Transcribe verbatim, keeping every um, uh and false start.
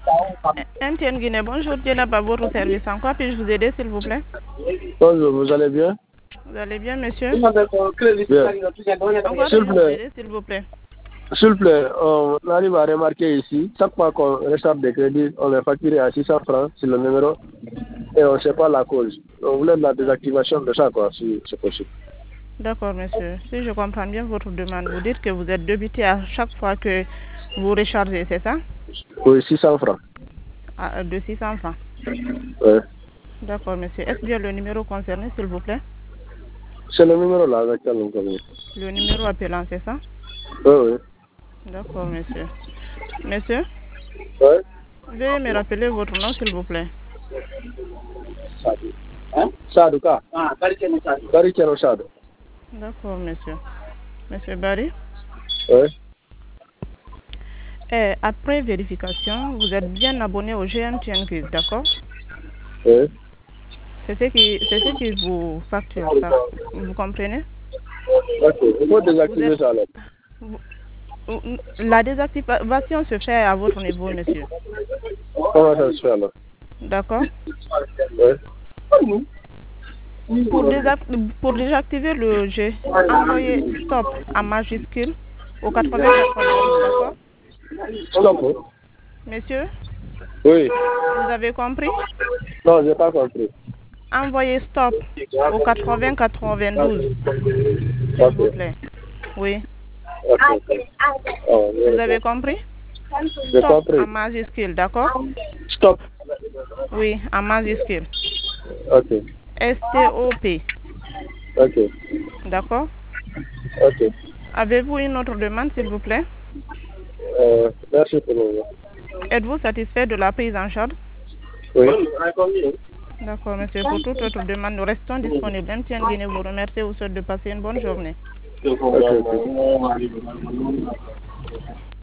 M T N Guinée, bonjour, Diana, à votre service. En quoi puis-je vous aider, s'il vous plaît? Bonjour, vous allez bien? Vous allez bien, monsieur? Bien. En quoi puis-je vous aider, s'il vous plaît? S'il vous plaît, on arrive à remarquer ici, chaque fois qu'on recharge des crédits, on est facturé à six cents francs sur le numéro et on ne sait pas la cause. On voulait de la désactivation de ça, quoi, si c'est possible. D'accord, monsieur. Si je comprends bien votre demande, vous dites que vous êtes débité à chaque fois que vous rechargez, c'est ça? Oui, six cents francs. Ah, de six cents francs. Oui. D'accord, monsieur. Est-ce bien le numéro concerné, s'il vous plaît? C'est le numéro là avec lequel on communique. Le numéro appelant, c'est ça? Oui, oui. D'accord, monsieur. Monsieur? Oui. Veuillez me rappeler votre nom, s'il vous plaît. Sadou. Hein? Sadou, quoi? Ah, Barikeno Sadou. Barikeno Sadou. D'accord, monsieur. Monsieur Barry? Oui. Et après vérification, vous êtes bien abonné au G M T N Quick, d'accord? Oui. C'est ce qui, c'est ce qui vous facture, ça. Vous comprenez? D'accord. Il faut désactiver êtes... ça là. Vous... La désactivation se fait à votre niveau, monsieur. Comment ça se fait alors? D'accord? Oui. Pour, désact... Pour désactiver le G, envoyez stop en majuscule au quatre-vingts quatre-vingt-douze, d'accord? Stop. Monsieur? Oui. Vous avez compris? Non, je n'ai pas compris. Envoyez stop au quatre-vingts quatre-vingt-douze, s'il Okay. vous plaît. Oui. Okay. Oh, Vous avez compris? J'ai Stop compris. en majuscule, d'accord? Stop. Oui, en majuscule. Ok. S T O P. Ok. D'accord? Ok. Avez-vous une autre demande, s'il vous plaît? Euh, merci pour le moment. Êtes-vous satisfait de la prise en charge? Oui. D'accord, monsieur. Pour toute autre demande, nous restons disponibles. M T N Guinée vous remercie et vous souhaite de passer une bonne journée. Okay.